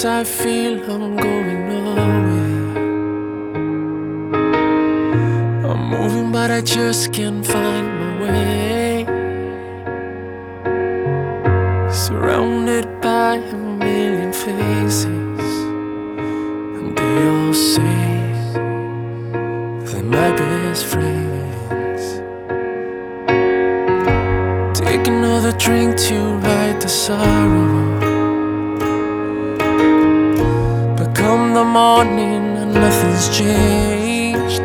Sometimes I feel I'm going nowhere. I'm moving but I just can't find my way. Surrounded by a million faces, and they all say they're my best friends. Take another drink to ride the sorrow. Come the morning and nothing's changed.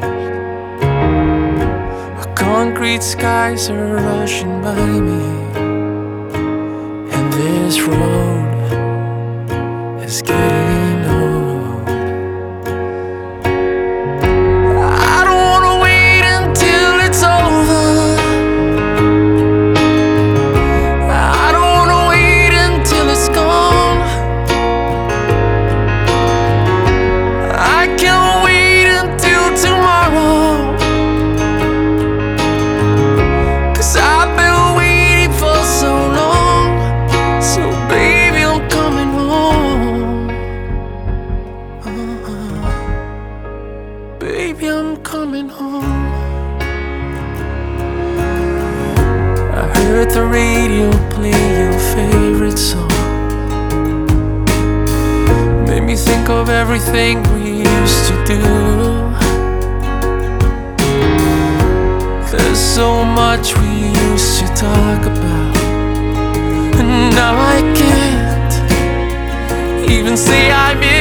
Concrete skies are rushing by me, and this road is getting old. I don't wanna wait until it's over. I don't wanna wait until it's gone. I can't wait until tomorrow, 'cause I've been waiting for so long. So baby, I'm coming home. Baby, I'm coming home. I heard the radio play your favorite song. Made me think of everything we used to do. There's so much we used to talk about, and now I can't even say I miss